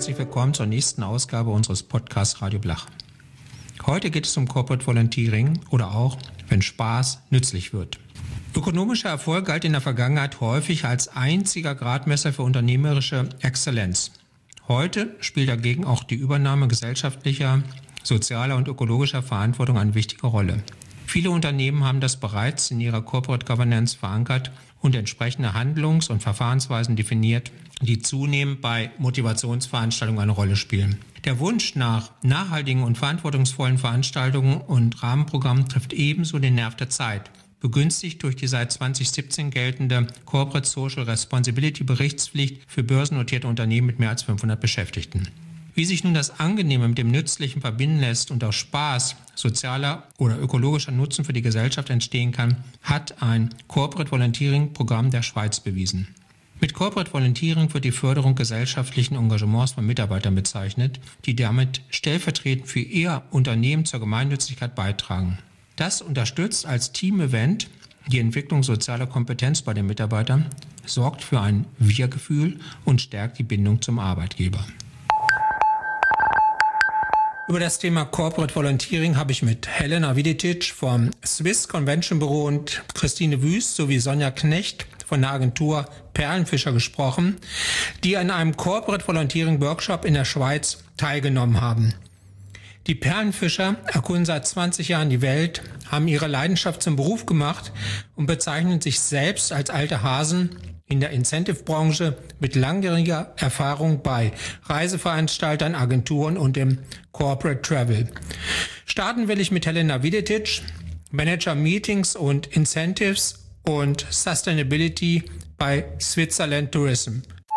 herzlich willkommen zur nächsten Ausgabe unseres Podcasts Radio Blach. Heute geht es um Corporate Volunteering oder auch, wenn Spaß nützlich wird. Ökonomischer Erfolg galt in der Vergangenheit häufig als einziger Gradmesser für unternehmerische Exzellenz. Heute spielt dagegen auch die Übernahme gesellschaftlicher, sozialer und ökologischer Verantwortung eine wichtige Rolle. Viele Unternehmen haben das bereits in ihrer Corporate Governance verankert und entsprechende Handlungs- und Verfahrensweisen definiert, die zunehmend bei Motivationsveranstaltungen eine Rolle spielen. Der Wunsch nach nachhaltigen und verantwortungsvollen Veranstaltungen und Rahmenprogrammen trifft ebenso den Nerv der Zeit, begünstigt durch die seit 2017 geltende Corporate Social Responsibility Berichtspflicht für börsennotierte Unternehmen mit mehr als 500 Beschäftigten. Wie sich nun das Angenehme mit dem Nützlichen verbinden lässt und aus Spaß sozialer oder ökologischer Nutzen für die Gesellschaft entstehen kann, hat ein Corporate Volunteering Programm der Schweiz bewiesen. Mit Corporate Volunteering wird die Förderung gesellschaftlichen Engagements von Mitarbeitern bezeichnet, die damit stellvertretend für ihr Unternehmen zur Gemeinnützigkeit beitragen. Das unterstützt als Team-Event die Entwicklung sozialer Kompetenz bei den Mitarbeitern, sorgt für ein Wir-Gefühl und stärkt die Bindung zum Arbeitgeber. Über das Thema Corporate Volunteering habe ich mit Helena Videtic vom Swiss Convention Büro und Christine Wüst sowie Sonja Knecht von der Agentur Perlenfischer gesprochen, die an einem Corporate Volunteering Workshop in der Schweiz teilgenommen haben. Die Perlenfischer erkunden seit 20 Jahren die Welt, haben ihre Leidenschaft zum Beruf gemacht und bezeichnen sich selbst als alte Hasen in der Incentive-Branche mit langjähriger Erfahrung bei Reiseveranstaltern, Agenturen und im Corporate Travel. Starten will ich mit Helena Videtic, Manager Meetings und Incentives und Sustainability bei Switzerland Tourism.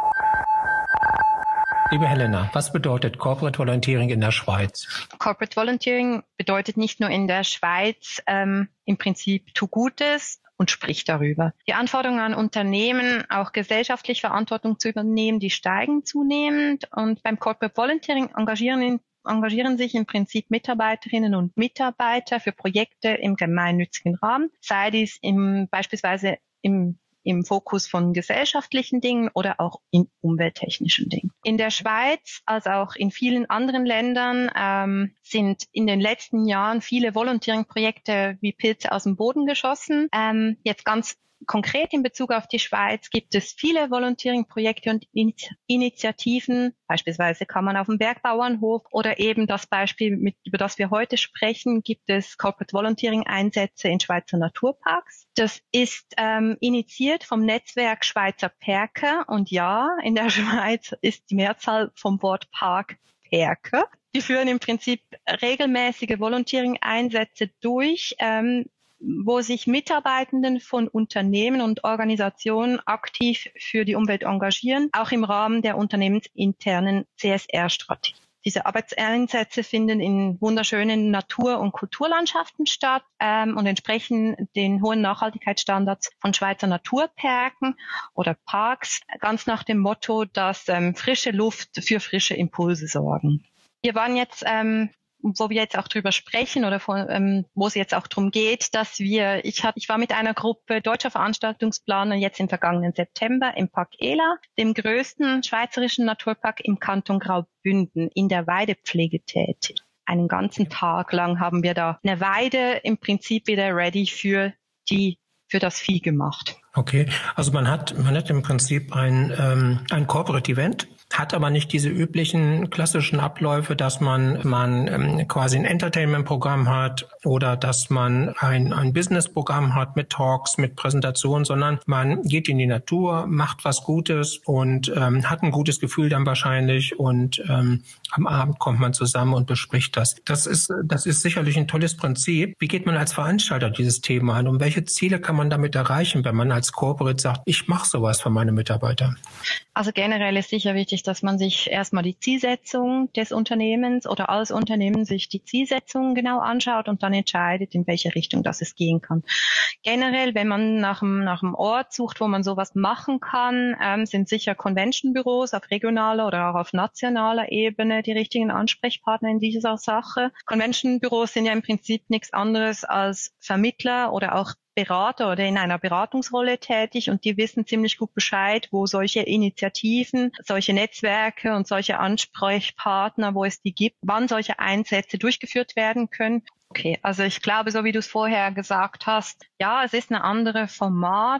Liebe Helena, was bedeutet Corporate Volunteering in der Schweiz? Corporate Volunteering bedeutet nicht nur in der Schweiz im Prinzip tu Gutes und sprich darüber. Die Anforderungen an Unternehmen, auch gesellschaftlich Verantwortung zu übernehmen, die steigen zunehmend. Und beim Corporate Volunteering engagieren sich im Prinzip Mitarbeiterinnen und Mitarbeiter für Projekte im gemeinnützigen Rahmen, sei dies beispielsweise im Fokus von gesellschaftlichen Dingen oder auch in umwelttechnischen Dingen. In der Schweiz, als auch in vielen anderen Ländern, sind in den letzten Jahren viele Volunteering-Projekte wie Pilze aus dem Boden geschossen. Jetzt ganz konkret in Bezug auf die Schweiz gibt es viele Volunteering-Projekte und Initiativen. Beispielsweise kann man auf dem Bergbauernhof oder eben das Beispiel, über das wir heute sprechen, gibt es Corporate Volunteering-Einsätze in Schweizer Naturparks. Das ist initiiert vom Netzwerk Schweizer Perker und ja, in der Schweiz ist die Mehrzahl vom Wort Park Perker. Die führen im Prinzip regelmäßige Volunteering-Einsätze durch, wo sich Mitarbeitenden von Unternehmen und Organisationen aktiv für die Umwelt engagieren, auch im Rahmen der unternehmensinternen CSR-Strategie. Diese Arbeitseinsätze finden in wunderschönen Natur- und Kulturlandschaften statt und entsprechen den hohen Nachhaltigkeitsstandards von Schweizer Naturparken oder Parks, ganz nach dem Motto, dass frische Luft für frische Impulse sorgen. Wir waren jetzt wo wir jetzt auch drüber sprechen oder wo es jetzt auch darum geht, dass ich war mit einer Gruppe deutscher Veranstaltungsplaner jetzt im vergangenen September im Park Ela, dem größten schweizerischen Naturpark im Kanton Graubünden, in der Weidepflege tätig. Einen ganzen Tag lang haben wir da eine Weide im Prinzip wieder ready für das Vieh gemacht. Okay, also man hat im Prinzip ein Corporate Event, hat aber nicht diese üblichen klassischen Abläufe, dass man quasi ein Entertainment-Programm hat oder dass man ein Business-Programm hat mit Talks, mit Präsentationen, sondern man geht in die Natur, macht was Gutes und hat ein gutes Gefühl dann wahrscheinlich und am Abend kommt man zusammen und bespricht das. Das ist sicherlich ein tolles Prinzip. Wie geht man als Veranstalter dieses Thema an und welche Ziele kann man damit erreichen, wenn man als Corporate sagt, ich mache sowas für meine Mitarbeiter? Also generell ist sicher wichtig, dass man sich erstmal die Zielsetzung des Unternehmens oder als Unternehmen sich die Zielsetzung genau anschaut und dann entscheidet, in welche Richtung das es gehen kann. Generell, wenn man nach einem Ort sucht, wo man sowas machen kann, sind sicher Convention-Büros auf regionaler oder auch auf nationaler Ebene die richtigen Ansprechpartner in dieser Sache. Convention-Büros sind ja im Prinzip nichts anderes als Vermittler oder auch Berater oder in einer Beratungsrolle tätig und die wissen ziemlich gut Bescheid, wo solche Initiativen, solche Netzwerke und solche Ansprechpartner, wo es die gibt, wann solche Einsätze durchgeführt werden können. Okay, also ich glaube, so wie du es vorher gesagt hast, ja, es ist ein anderes Format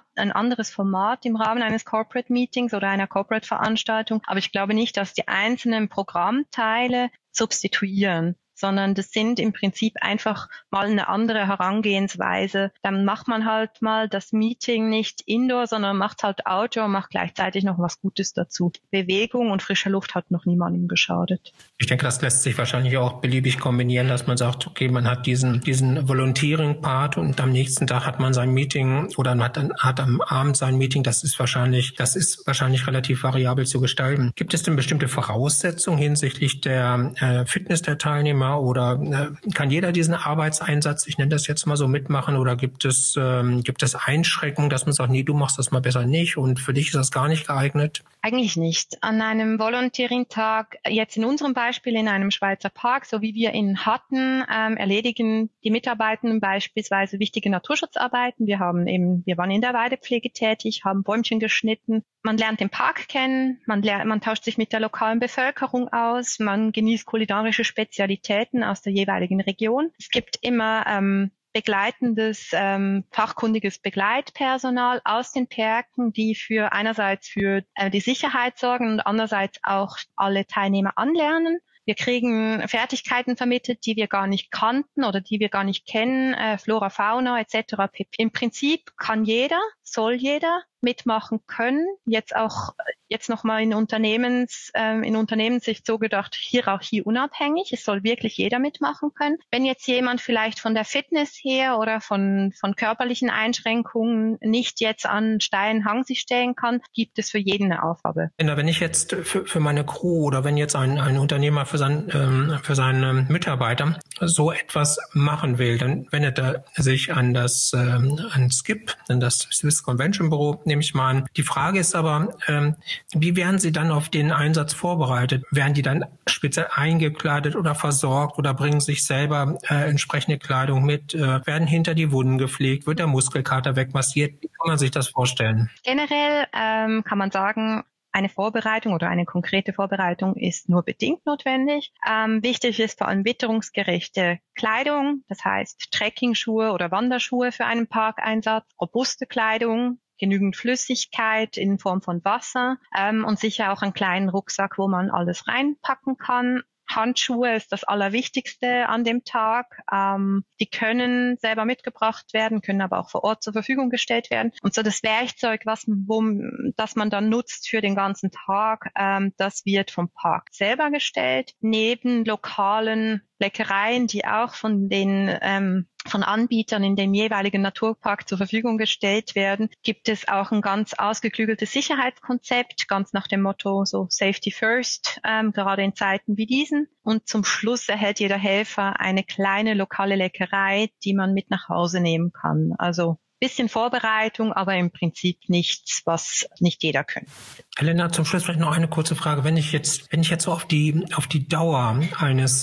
im Rahmen eines Corporate Meetings oder einer Corporate Veranstaltung, aber ich glaube nicht, dass die einzelnen Programmteile substituieren, sondern das sind im Prinzip einfach mal eine andere Herangehensweise. Dann macht man halt mal das Meeting nicht indoor, sondern macht halt outdoor und macht gleichzeitig noch was Gutes dazu. Bewegung und frische Luft hat noch niemandem geschadet. Ich denke, das lässt sich wahrscheinlich auch beliebig kombinieren, dass man sagt, okay, man hat diesen Volunteering-Part und am nächsten Tag hat man sein Meeting oder hat am Abend sein Meeting. Das ist wahrscheinlich relativ variabel zu gestalten. Gibt es denn bestimmte Voraussetzungen hinsichtlich der Fitness der Teilnehmer oder kann jeder diesen Arbeitseinsatz, ich nenne das jetzt mal so, mitmachen oder gibt es Einschränkungen, dass man sagt, nee, du machst das mal besser nicht und für dich ist das gar nicht geeignet? Eigentlich nicht. An einem Volunteering-Tag, jetzt in unserem Beispiel in einem Schweizer Park, so wie wir ihn hatten, erledigen die Mitarbeitenden beispielsweise wichtige Naturschutzarbeiten. Wir waren in der Weidepflege tätig, haben Bäumchen geschnitten. Man lernt den Park kennen, man tauscht sich mit der lokalen Bevölkerung aus, man genießt kulinarische Spezialitäten aus der jeweiligen Region. Es gibt immer begleitendes, fachkundiges Begleitpersonal aus den Parken, die einerseits für die Sicherheit sorgen und andererseits auch alle Teilnehmer anlernen. Wir kriegen Fertigkeiten vermittelt, die wir gar nicht kannten oder die wir gar nicht kennen, Flora, Fauna etc. Im Prinzip soll jeder mitmachen können. Jetzt nochmal in Unternehmenssicht so gedacht, hierarchieunabhängig. Es soll wirklich jeder mitmachen können. Wenn jetzt jemand vielleicht von der Fitness her oder von körperlichen Einschränkungen nicht jetzt an steilen Hang sich stellen kann, gibt es für jeden eine Aufgabe. Wenn ich jetzt für meine Crew oder wenn jetzt ein Unternehmer für seine Mitarbeiter so etwas machen will, dann wendet er sich an SCIP, an das Swiss Convention Bureau, nehme ich mal an. Die Frage ist aber, wie werden Sie dann auf den Einsatz vorbereitet? Werden die dann speziell eingekleidet oder versorgt oder bringen sich selber entsprechende Kleidung mit? Werden hinter die Wunden gepflegt? Wird der Muskelkater wegmassiert? Wie kann man sich das vorstellen? Generell kann man sagen, eine Vorbereitung oder eine konkrete Vorbereitung ist nur bedingt notwendig. Wichtig ist vor allem witterungsgerechte Kleidung, das heißt Trekkingschuhe oder Wanderschuhe für einen Parkeinsatz, robuste Kleidung, genügend Flüssigkeit in Form von Wasser und sicher auch einen kleinen Rucksack, wo man alles reinpacken kann. Handschuhe ist das Allerwichtigste an dem Tag. Die können selber mitgebracht werden, können aber auch vor Ort zur Verfügung gestellt werden. Und so das Werkzeug, das man dann nutzt für den ganzen Tag, das wird vom Park selber gestellt. Neben lokalen Leckereien, die auch von Anbietern in dem jeweiligen Naturpark zur Verfügung gestellt werden, gibt es auch ein ganz ausgeklügeltes Sicherheitskonzept, ganz nach dem Motto so Safety First, gerade in Zeiten wie diesen. Und zum Schluss erhält jeder Helfer eine kleine lokale Leckerei, die man mit nach Hause nehmen kann. Also bisschen Vorbereitung, aber im Prinzip nichts, was nicht jeder könnte. Helena, zum Schluss vielleicht noch eine kurze Frage. Wenn ich jetzt so auf die Dauer eines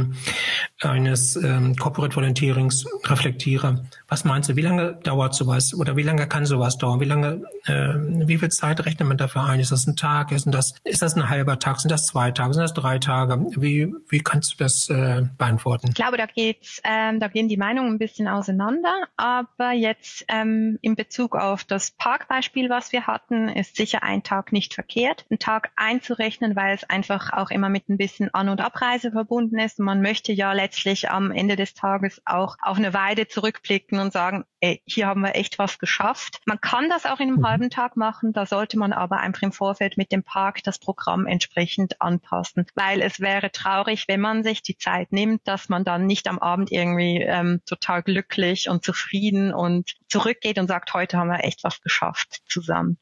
Corporate Volunteerings reflektiere, was meinst du, wie lange dauert sowas oder wie lange kann sowas dauern? Wie viel Zeit rechnet man dafür ein? Ist das ein Tag? Ist das ein halber Tag? Sind das 2 Tage? Sind das 3 Tage? Wie kannst du das beantworten? Ich glaube, da gehen die Meinungen ein bisschen auseinander, aber jetzt in Bezug auf das Parkbeispiel, was wir hatten, ist sicher ein Tag nicht verkehrt, einen Tag einzurechnen, weil es einfach auch immer mit ein bisschen An- und Abreise verbunden ist. Und man möchte ja letztlich am Ende des Tages auch auf eine Weide zurückblicken und sagen, ey, hier haben wir echt was geschafft. Man kann das auch in einem halben Tag machen, da sollte man aber einfach im Vorfeld mit dem Park das Programm entsprechend anpassen, weil es wäre traurig, wenn man sich die Zeit nimmt, dass man dann nicht am Abend irgendwie total glücklich und zufrieden und zurückgeht und sagt, heute haben wir echt was geschafft zusammen.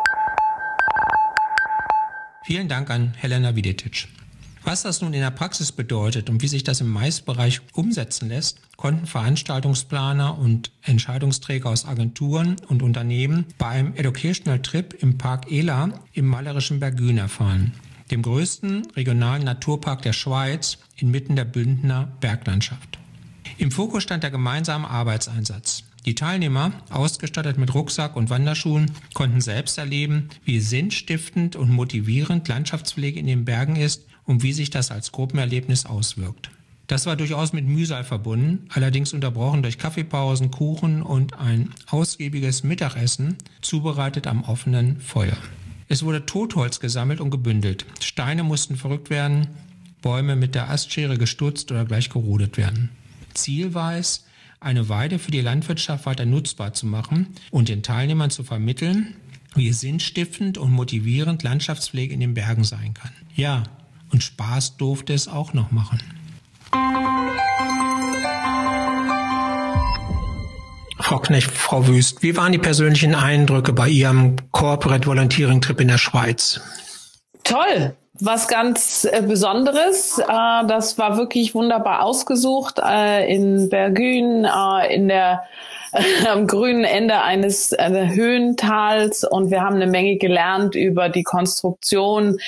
Vielen Dank an Helena Videtic. Was das nun in der Praxis bedeutet und wie sich das im Mais-Bereich umsetzen lässt, konnten Veranstaltungsplaner und Entscheidungsträger aus Agenturen und Unternehmen bei einem Educational Trip im Park Ela im malerischen Bergün erfahren, dem größten regionalen Naturpark der Schweiz inmitten der Bündner Berglandschaft. Im Fokus stand der gemeinsame Arbeitseinsatz, Die Teilnehmer, ausgestattet mit Rucksack und Wanderschuhen, konnten selbst erleben, wie sinnstiftend und motivierend Landschaftspflege in den Bergen ist und wie sich das als Gruppenerlebnis auswirkt. Das war durchaus mit Mühsal verbunden, allerdings unterbrochen durch Kaffeepausen, Kuchen und ein ausgiebiges Mittagessen, zubereitet am offenen Feuer. Es wurde Totholz gesammelt und gebündelt. Steine mussten verrückt werden, Bäume mit der Astschere gestutzt oder gleich gerodet werden. Ziel war es, eine Weide für die Landwirtschaft weiter nutzbar zu machen und den Teilnehmern zu vermitteln, wie sinnstiftend und motivierend Landschaftspflege in den Bergen sein kann. Ja, und Spaß durfte es auch noch machen. Frau Knecht, Frau Wüst, wie waren die persönlichen Eindrücke bei Ihrem Corporate Volunteering Trip in der Schweiz? Toll, was ganz Besonderes. Das war wirklich wunderbar ausgesucht in Bergün, am grünen Ende eines Höhentals, und wir haben eine Menge gelernt über die Konstruktion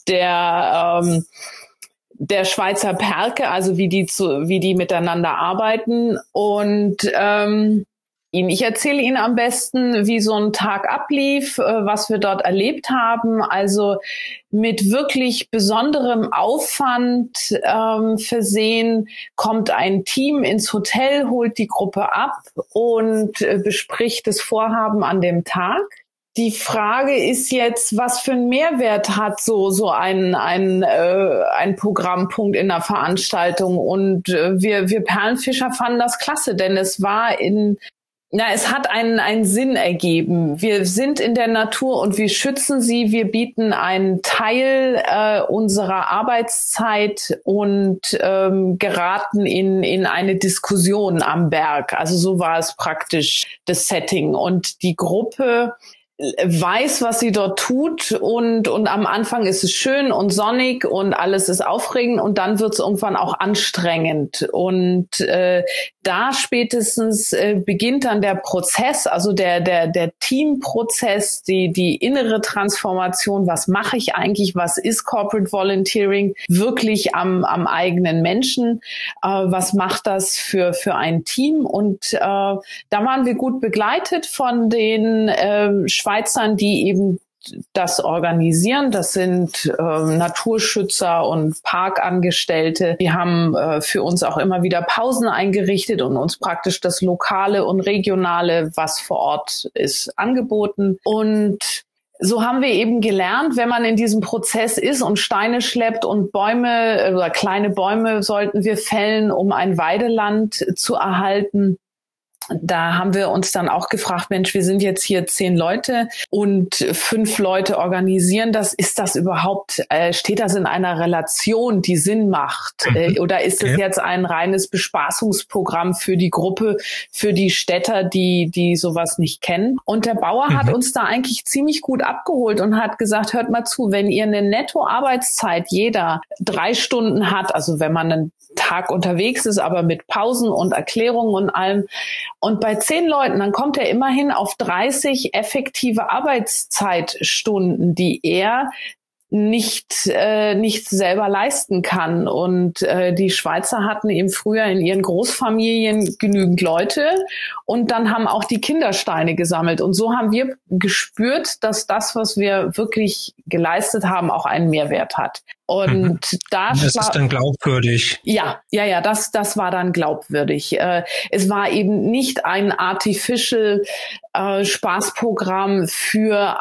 der Schweizer Perke, also wie die miteinander arbeiten. Und ich erzähle Ihnen am besten, wie so ein Tag ablief, was wir dort erlebt haben. Also mit wirklich besonderem Aufwand versehen, kommt ein Team ins Hotel, holt die Gruppe ab und bespricht das Vorhaben an dem Tag. Die Frage ist jetzt, was für einen Mehrwert hat so ein Programmpunkt in der Veranstaltung? Und wir Perlenfischer fanden das klasse, denn es hat einen Sinn ergeben. Wir sind in der Natur und wir schützen sie. Wir bieten einen Teil unserer Arbeitszeit und geraten in eine Diskussion am Berg. Also so war es praktisch das Setting. Und die Gruppe weiß, was sie dort tut, und am Anfang ist es schön und sonnig und alles ist aufregend, und dann wird es irgendwann auch anstrengend, und da spätestens beginnt dann der Prozess, also der Teamprozess, die innere Transformation. Was mache ich eigentlich? Was ist Corporate Volunteering wirklich am eigenen Menschen? Was macht das für ein Team? Und da waren wir gut begleitet von den Schweizern, die eben das organisieren. Das sind Naturschützer und Parkangestellte. Die haben für uns auch immer wieder Pausen eingerichtet und uns praktisch das Lokale und Regionale, was vor Ort ist, angeboten. Und so haben wir eben gelernt, wenn man in diesem Prozess ist und Steine schleppt und Bäume oder kleine Bäume sollten wir fällen, um ein Weideland zu erhalten. Da haben wir uns dann auch gefragt, Mensch, wir sind jetzt hier 10 Leute und 5 Leute organisieren das. Ist das überhaupt, steht das in einer Relation, die Sinn macht? Oder ist es jetzt ein reines Bespaßungsprogramm für die Gruppe, für die Städter, die sowas nicht kennen? Und der Bauer hat uns da eigentlich ziemlich gut abgeholt und hat gesagt, hört mal zu, wenn ihr eine Netto-Arbeitszeit jeder 3 Stunden hat, also wenn man einen Tag unterwegs ist, aber mit Pausen und Erklärungen und allem. Und bei 10 Leuten, dann kommt er immerhin auf 30 effektive Arbeitszeitstunden, die er nicht selber leisten kann. Und die Schweizer hatten eben früher in ihren Großfamilien genügend Leute, und dann haben auch die Kinder Steine gesammelt. Und so haben wir gespürt, dass das, was wir wirklich geleistet haben, auch einen Mehrwert hat. Und das ist dann glaubwürdig. Ja, das war dann glaubwürdig. Es war eben nicht ein artificial Spaßprogramm für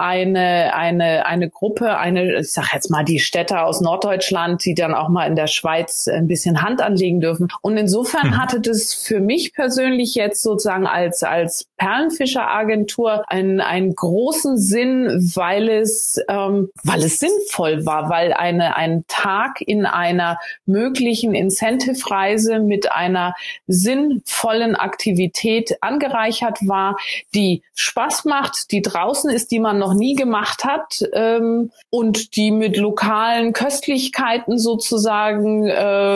eine Gruppe, ich sag jetzt mal die Städter aus Norddeutschland, die dann auch mal in der Schweiz ein bisschen Hand anlegen dürfen. Und insofern hatte das für mich persönlich jetzt sozusagen als Perlenfischer-Agentur einen großen Sinn, weil es sinnvoll war, weil ein Tag in einer möglichen Incentive-Reise mit einer sinnvollen Aktivität angereichert war, die Spaß macht, die draußen ist, die man noch nie gemacht hat, und die mit lokalen Köstlichkeiten sozusagen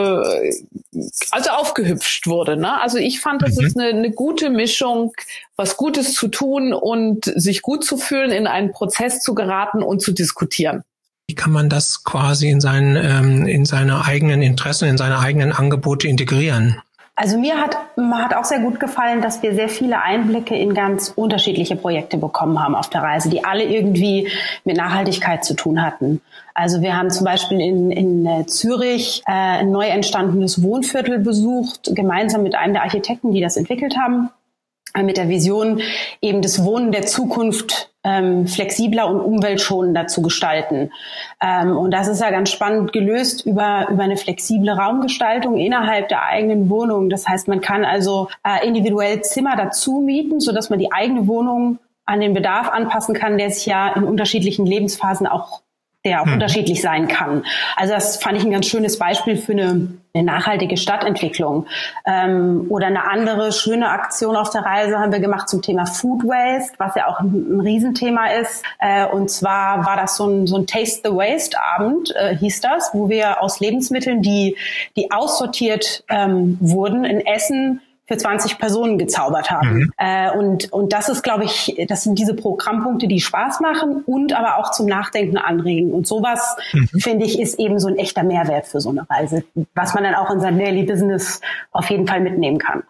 also aufgehübscht wurde. Ne? Also ich fand, das ist eine gute Mischung, was Gutes zu tun und sich gut zu fühlen, in einen Prozess zu geraten und zu diskutieren. Wie kann man das quasi in seine eigenen Interessen, in seine eigenen Angebote integrieren? Also mir hat auch sehr gut gefallen, dass wir sehr viele Einblicke in ganz unterschiedliche Projekte bekommen haben auf der Reise, die alle irgendwie mit Nachhaltigkeit zu tun hatten. Also wir haben zum Beispiel in Zürich ein neu entstandenes Wohnviertel besucht, gemeinsam mit einem der Architekten, die das entwickelt haben, mit der Vision, eben das Wohnen der Zukunft flexibler und umweltschonender zu gestalten. Und das ist ja ganz spannend gelöst über eine flexible Raumgestaltung innerhalb der eigenen Wohnung. Das heißt, man kann also individuell Zimmer dazu mieten, sodass man die eigene Wohnung an den Bedarf anpassen kann, der sich ja in unterschiedlichen Lebensphasen auch unterschiedlich sein kann. Also das fand ich ein ganz schönes Beispiel für eine nachhaltige Stadtentwicklung. Oder eine andere schöne Aktion auf der Reise haben wir gemacht zum Thema Food Waste, was ja auch ein Riesenthema ist. Und zwar war das so ein Taste the Waste Abend, hieß das, wo wir aus Lebensmitteln, die aussortiert wurden, in Essen für 20 Personen gezaubert haben. Und das ist, glaube ich, das sind diese Programmpunkte, die Spaß machen und aber auch zum Nachdenken anregen. Und sowas, finde ich, ist eben so ein echter Mehrwert für so eine Reise, was man dann auch in sein Daily Business auf jeden Fall mitnehmen kann.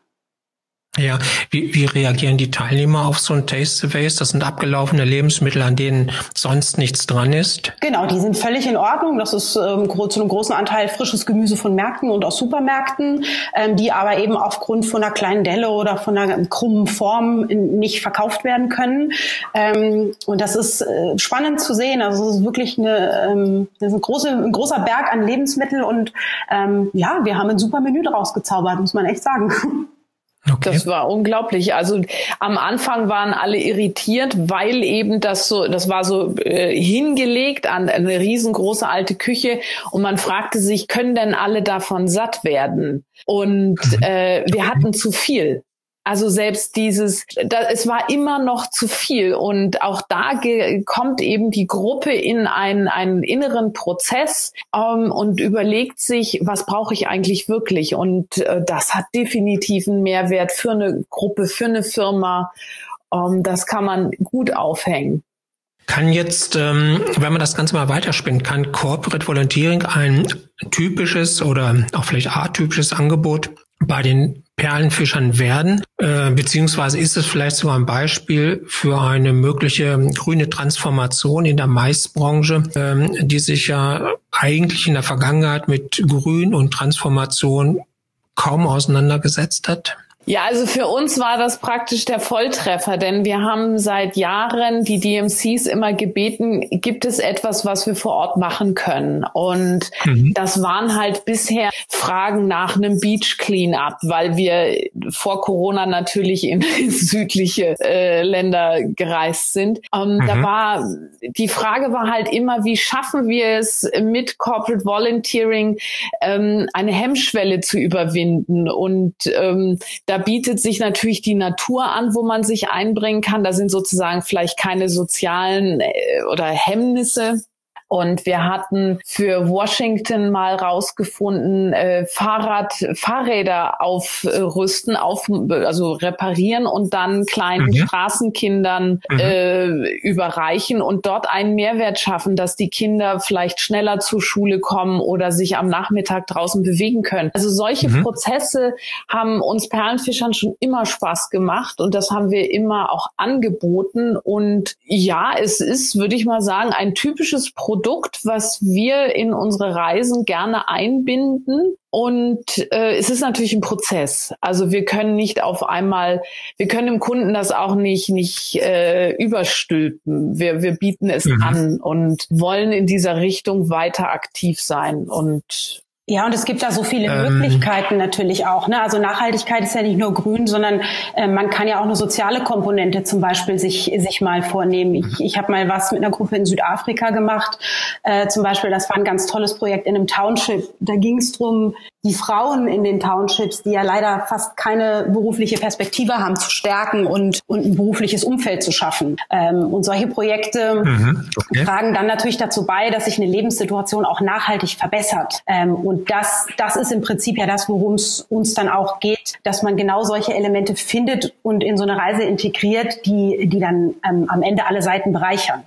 Ja, wie reagieren die Teilnehmer auf so ein Taste the Waste? Das sind abgelaufene Lebensmittel, an denen sonst nichts dran ist. Genau, die sind völlig in Ordnung. Das ist zu einem großen Anteil frisches Gemüse von Märkten und aus Supermärkten, die aber eben aufgrund von einer kleinen Delle oder von einer krummen Form nicht verkauft werden können. Und das ist spannend zu sehen. Also es ist wirklich ein großer Berg an Lebensmitteln und wir haben ein super Menü draus gezaubert, muss man echt sagen. Okay. Das war unglaublich. Also am Anfang waren alle irritiert, weil eben das war so hingelegt an eine riesengroße alte Küche und man fragte sich, können denn alle davon satt werden? Und wir hatten zu viel. Also selbst es war immer noch zu viel und auch da kommt eben die Gruppe in einen inneren Prozess und überlegt sich, was brauche ich eigentlich wirklich? Und das hat definitiv einen Mehrwert für eine Gruppe, für eine Firma. Das kann man gut aufhängen. Kann jetzt, wenn man das Ganze mal weiterspinnt, kann Corporate Volunteering ein typisches oder auch vielleicht atypisches Angebot bei den Perlenfischern werden, beziehungsweise ist es vielleicht sogar ein Beispiel für eine mögliche grüne Transformation in der Maisbranche, die sich ja eigentlich in der Vergangenheit mit Grün und Transformation kaum auseinandergesetzt hat? Ja, also für uns war das praktisch der Volltreffer, denn wir haben seit Jahren die DMCs immer gebeten, gibt es etwas, was wir vor Ort machen können? Und das waren halt bisher Fragen nach einem Beach Cleanup, weil wir vor Corona natürlich in südliche Länder gereist sind. Die Frage war halt immer, wie schaffen wir es mit Corporate Volunteering eine Hemmschwelle zu überwinden? Und da bietet sich natürlich die Natur an, wo man sich einbringen kann. Da sind sozusagen vielleicht keine sozialen oder Hemmnisse. Und wir hatten für Washington mal rausgefunden, Fahrräder aufrüsten, also reparieren und dann kleinen Straßenkindern überreichen und dort einen Mehrwert schaffen, dass die Kinder vielleicht schneller zur Schule kommen oder sich am Nachmittag draußen bewegen können. Also solche Prozesse haben uns Perlenfischern schon immer Spaß gemacht und das haben wir immer auch angeboten. Und ja, es ist, würde ich mal sagen, ein typisches Produkt, was wir in unsere Reisen gerne einbinden. Und es ist natürlich ein Prozess. Also wir können nicht auf einmal, wir können dem Kunden das auch nicht überstülpen. Wir bieten es an und wollen in dieser Richtung weiter aktiv sein. Und ja, und es gibt da so viele Möglichkeiten natürlich auch, ne? Also Nachhaltigkeit ist ja nicht nur grün, sondern man kann ja auch eine soziale Komponente zum Beispiel sich mal vornehmen. Ich habe mal was mit einer Gruppe in Südafrika gemacht. Zum Beispiel, das war ein ganz tolles Projekt in einem Township. Da ging es drum, die Frauen in den Townships, die ja leider fast keine berufliche Perspektive haben, zu stärken und ein berufliches Umfeld zu schaffen. Und solche Projekte tragen dann natürlich dazu bei, dass sich eine Lebenssituation auch nachhaltig verbessert. Und das ist im Prinzip ja das, worum es uns dann auch geht, dass man genau solche Elemente findet und in so eine Reise integriert, die dann am Ende alle Seiten bereichern.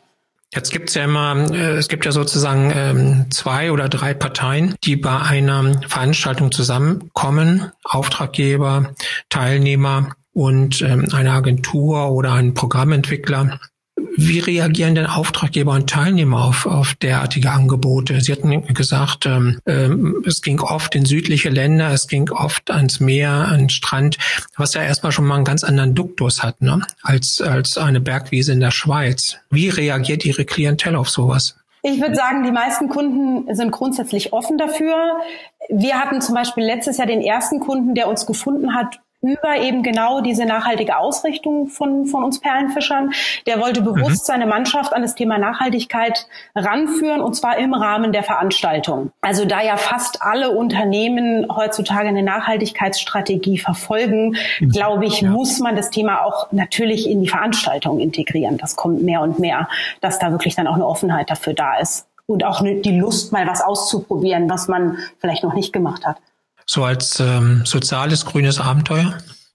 Jetzt gibt's ja immer, es gibt ja sozusagen 2 oder 3 Parteien, die bei einer Veranstaltung zusammenkommen, Auftraggeber, Teilnehmer und eine Agentur oder ein Programmentwickler. Wie reagieren denn Auftraggeber und Teilnehmer auf derartige Angebote? Sie hatten gesagt, es ging oft in südliche Länder, es ging oft ans Meer, an den Strand, was ja erstmal schon mal einen ganz anderen Duktus hat, ne? als eine Bergwiese in der Schweiz. Wie reagiert Ihre Klientel auf sowas? Ich würde sagen, die meisten Kunden sind grundsätzlich offen dafür. Wir hatten zum Beispiel letztes Jahr den ersten Kunden, der uns gefunden hat, über eben genau diese nachhaltige Ausrichtung von uns Perlenfischern. Der wollte bewusst seine Mannschaft an das Thema Nachhaltigkeit ranführen, und zwar im Rahmen der Veranstaltung. Also da ja fast alle Unternehmen heutzutage eine Nachhaltigkeitsstrategie verfolgen, glaube ich, muss man das Thema auch natürlich in die Veranstaltung integrieren. Das kommt mehr und mehr, dass da wirklich dann auch eine Offenheit dafür da ist. Und auch die Lust, mal was auszuprobieren, was man vielleicht noch nicht gemacht hat. So als soziales grünes Abenteuer?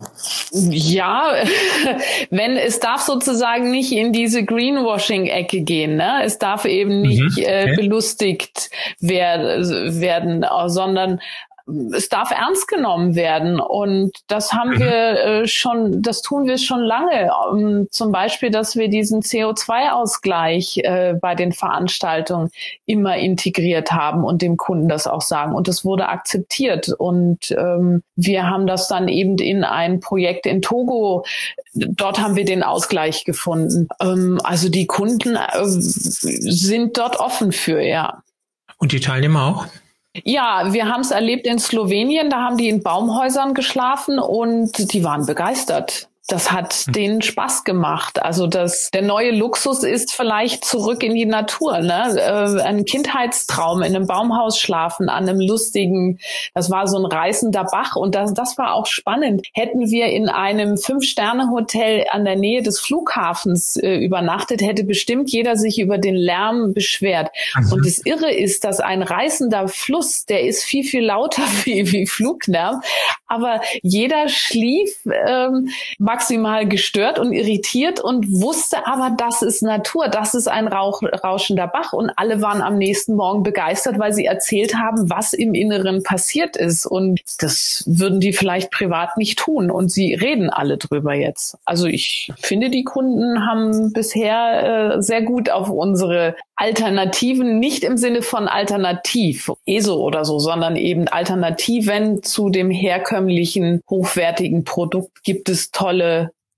Ja, wenn es darf sozusagen nicht in diese Greenwashing-Ecke gehen, ne? Es darf eben nicht belustigt werden, sondern es darf ernst genommen werden, und das haben wir das tun wir schon lange. Zum Beispiel, dass wir diesen CO2-Ausgleich bei den Veranstaltungen immer integriert haben und dem Kunden das auch sagen. Und das wurde akzeptiert. Und wir haben das dann eben in ein Projekt in Togo, dort haben wir den Ausgleich gefunden. Also die Kunden sind dort offen für, ja. Und die Teilnehmer auch? Ja, wir haben es erlebt in Slowenien, da haben die in Baumhäusern geschlafen und die waren begeistert. Das hat denen Spaß gemacht. Also der neue Luxus ist vielleicht zurück in die Natur, ne? Ein Kindheitstraum, in einem Baumhaus schlafen, an einem lustigen, das war so ein reißender Bach, und das war auch spannend. Hätten wir in einem 5-Sterne-Hotel an der Nähe des Flughafens übernachtet, hätte bestimmt jeder sich über den Lärm beschwert. Und das Irre ist, dass ein reißender Fluss, der ist viel, viel lauter wie Fluglärm, aber jeder schlief maximal gestört und irritiert und wusste aber, das ist Natur, das ist ein rauschender Bach, und alle waren am nächsten Morgen begeistert, weil sie erzählt haben, was im Inneren passiert ist, und das würden die vielleicht privat nicht tun, und sie reden alle drüber jetzt. Also ich finde, die Kunden haben bisher sehr gut auf unsere Alternativen, nicht im Sinne von alternativ, ESO oder so, sondern eben Alternativen zu dem herkömmlichen, hochwertigen Produkt gibt es tolle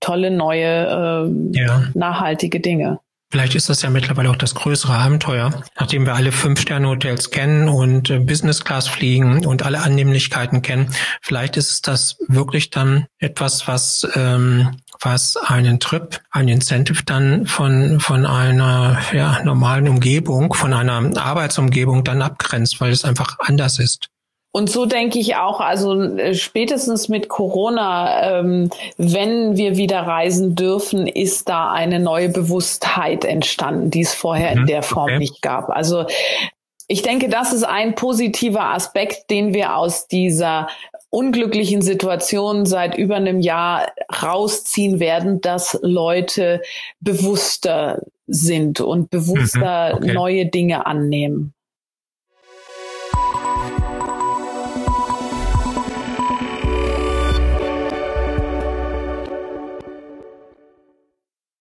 neue, nachhaltige Dinge. Vielleicht ist das ja mittlerweile auch das größere Abenteuer, nachdem wir alle 5-Sterne-Hotels kennen und Business Class fliegen und alle Annehmlichkeiten kennen. Vielleicht ist es das wirklich dann etwas, was einen Trip, ein Incentive dann von einer normalen Umgebung, von einer Arbeitsumgebung dann abgrenzt, weil es einfach anders ist. Und so denke ich auch, also spätestens mit Corona, wenn wir wieder reisen dürfen, ist da eine neue Bewusstheit entstanden, die es vorher in der Form nicht gab. Also ich denke, das ist ein positiver Aspekt, den wir aus dieser unglücklichen Situation seit über einem Jahr rausziehen werden, dass Leute bewusster sind und bewusster neue Dinge annehmen.